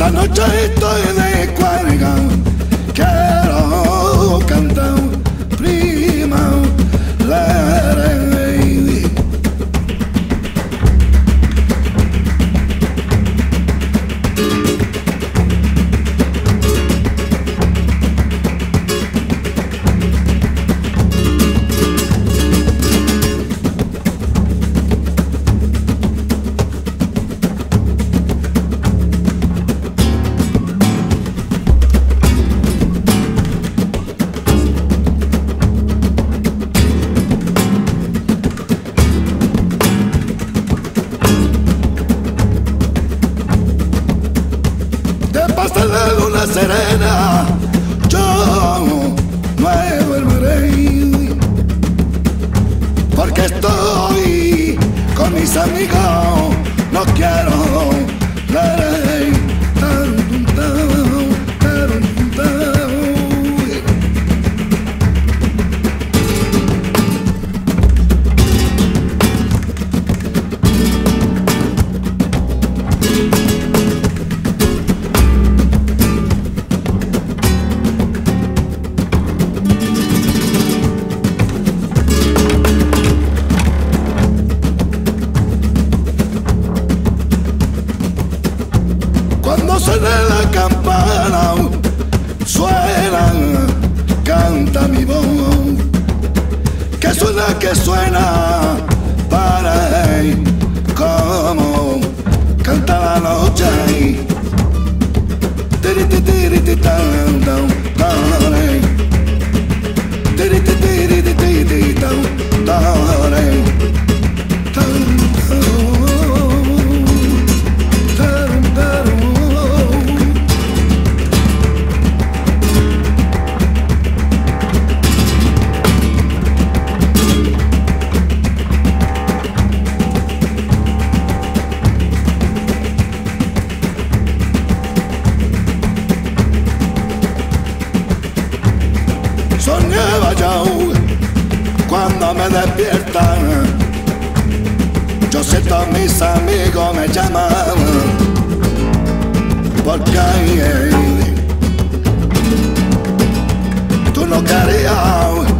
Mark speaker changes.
Speaker 1: Esta noche estoy de cuerda, quiero cantar prima lady. Hasta la luna serena yo no volveré, porque estoy con mis amigos, no quiero la ley. Cuando suena la campana, suena, canta mi voz, que suena, para él, como canta la noche. Tiri tiri tiri tan tan tan, tiri tiri tiri tan tan. Soñaba yo cuando me despiertan, yo siento a mis amigos me llaman, porque tú no querías